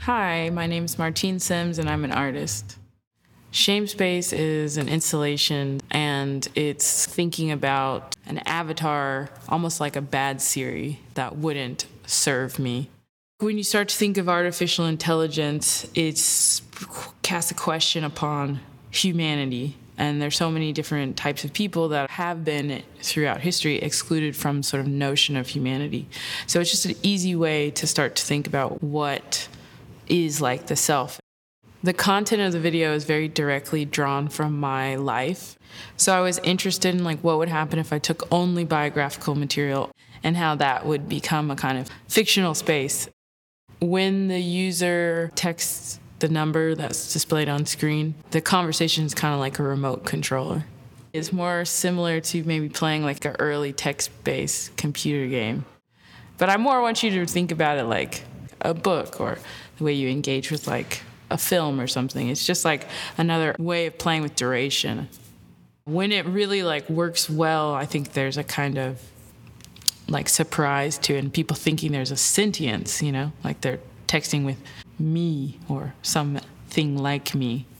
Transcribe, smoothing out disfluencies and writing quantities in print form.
Hi, my name is Martine Sims and I'm an artist. Shamespace is an installation and it's thinking about an avatar, almost like a bad Siri that wouldn't serve me. When you start to think of artificial intelligence, it's casts a question upon humanity. And there's so many different types of people that have been, throughout history, excluded from sort of notion of humanity. So it's just an easy way to start to think about what is like the self. The content of the video is very directly drawn from my life. So I was interested in like what would happen if I took only biographical material and how that would become a kind of fictional space. When the user texts the number that's displayed on screen, the conversation is kind of like a remote controller. It's more similar to maybe playing like an early text-based computer game. But I more want you to think about it like a book or the way you engage with like a film or something. It's just like another way of playing with duration. When it really like works well, I think there's a kind of like surprise to it and people thinking there's a sentience, like they're texting with me or something like me.